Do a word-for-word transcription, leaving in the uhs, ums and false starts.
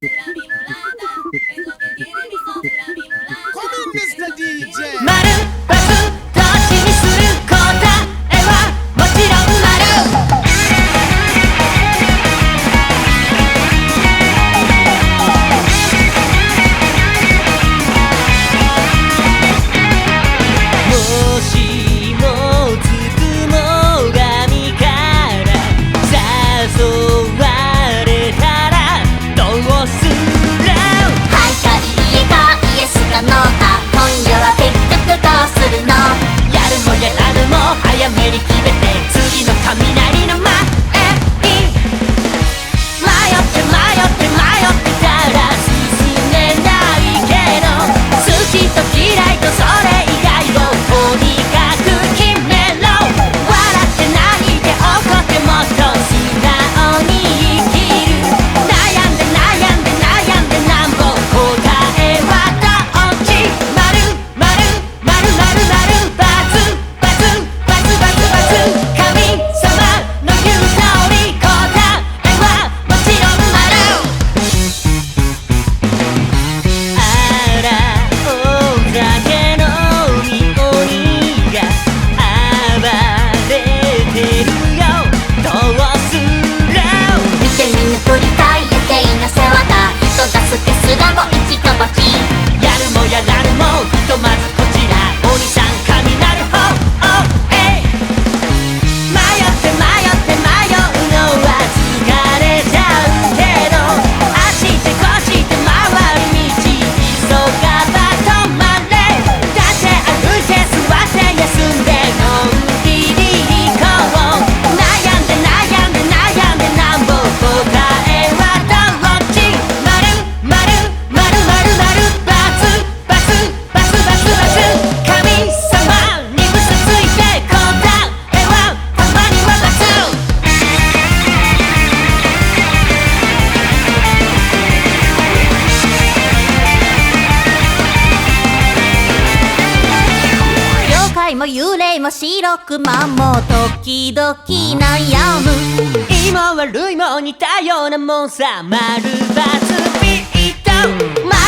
ミスター ディージェー丸バツどっちにする答えはもちろん丸。もしもつくも神から誘われたらどうする？ はいかいいえかイエスかノーか今夜は結局どうするの？ やるもやらぬも早めに決めて次の雷の前に迷って迷って迷ってたら進めないけど好きと嫌いとそれ以外をとにかく決めろ。笑って泣いて怒ってもっと素直に生きる。悩んで悩んで悩んでなんぼ答えはどっち？丸丸丸丸丸バツバツバツバツバツ神様の言う通り答えはもちろん丸。あらお酒のみ鬼が暴れてるよどうする？ 見て見ぬふりたい余計な世話だ人助けすらも一か八。 やるもやらぬもひとまずこちらお兄さん神なる方おえい迷って迷って迷うのは疲れちゃうけどあっち行ってこっち行って回り道急がば止まれ。立って歩いて座って休んでのんびり行こう。悩んで悩んで悩んでなんぼ答えはどっち？丸丸丸丸丸バツバツバツバツバツ神様に嘘ついて答えはたまにはバツ。 妖怪も幽霊も白くまも時々悩む。 いいも悪いも似たようなもんさ丸バツビート。